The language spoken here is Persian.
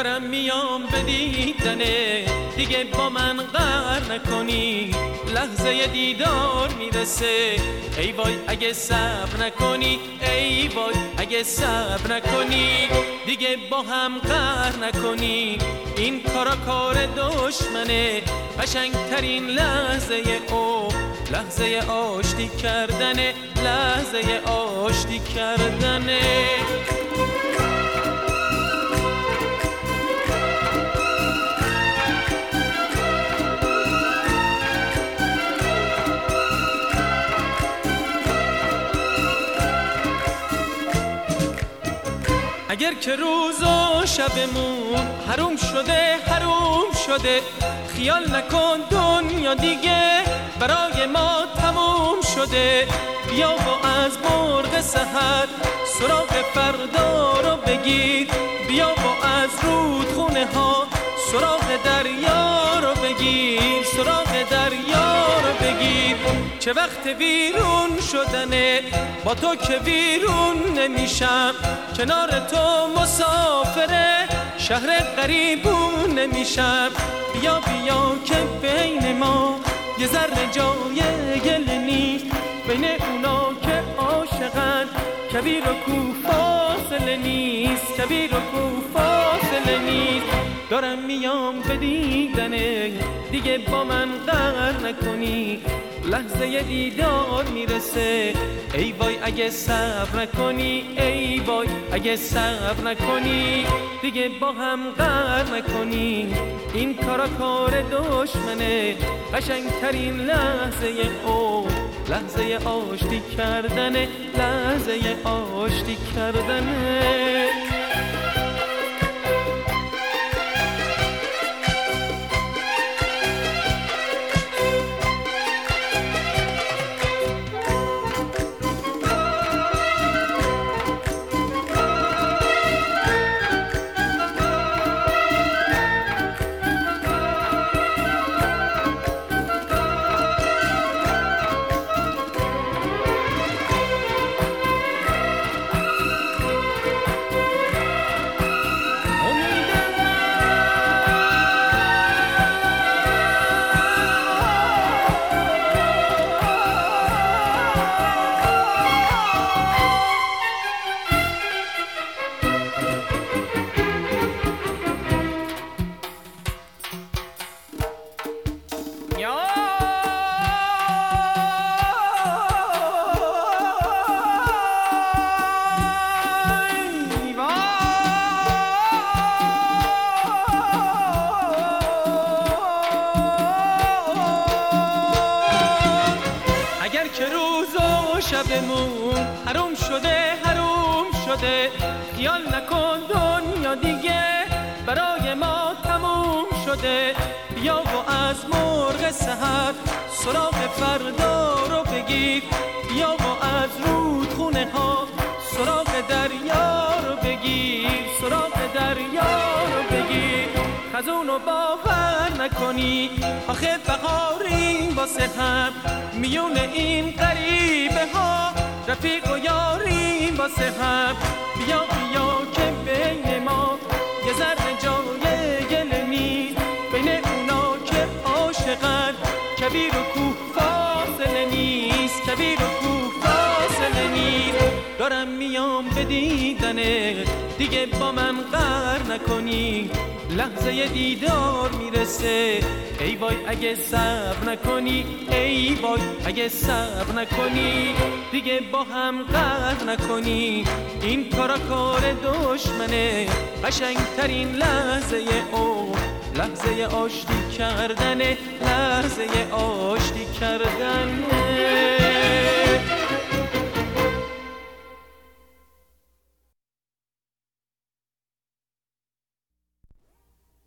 دارم میام به دیدنه، دیگه با من قهر نکنی، لحظه دیدار میرسه. ای وای اگه صبر نکنی، ای وای اگه صبر نکنی، دیگه با هم قهر نکنی. این کارا کار دشمنه، قشنگترین لحظه لحظه آشتی کردنه، لحظه آشتی کردنه. اگر که روز و شبمون حروم شده، حروم شده، خیال نکن دنیا دیگه برای ما تموم شده. بیا و از مرغ سحر سراغ فردا رو بگیر، بیا و از رودخونه ها سراغ دریا رو بگیر، سراغ دریا رو بگیر. چه وقت ویرون شدنه، با تو که ویرون نمیشم، کنار تو مسافره شهر غریبون نمیشم. بیا بیا که بین ما یه ذره جای گل نیست، بین اونا که عاشقن کبیر و کو فاصله نیست، کبیر و کو فاصله نیست. دارم میام به دیدنه، دیگه با من قهر نکنی، لحظه دیدار میرسه. ای وای اگه صبر نکنی، ای وای اگه صبر نکنی، دیگه با هم قهر نکنی. این کارا کار دشمنه، قشنگترین لحظه لحظه آشتی کردنه، لحظه آشتی کردنه. شبمون حروم شده، حروم شده، خیال نکن دنیا دیگه برای ما تموم شده. بیا و از مرغ سحر سراغ فردا رو بگیر، بیا و از رودخونه ها سراغ دریا رو بگیر، سراغ دریا رو بگیر. خزونو باور نکنی، آخه بهاریم واسه هم، میون این غریبه ها رفیق و یاریم واسه هم. بیا بیا که بین ما یه ذره جای گل نیست، بین اونا که عاشقن کبیر و کوه فاصله نیست، کبیر و کوه فاصله نیست. دارم میام به دیدنه، دیگه با من قهر نکنی، لحظه دیدار میرسه. ای وای اگه صبر نکنی، ای وای اگه صبر نکنی، دیگه با هم قهر نکنی. این کارا کار دشمنه، قشنگترین لحظه لحظه آشتی کردنه، لحظه آشتی کردنه.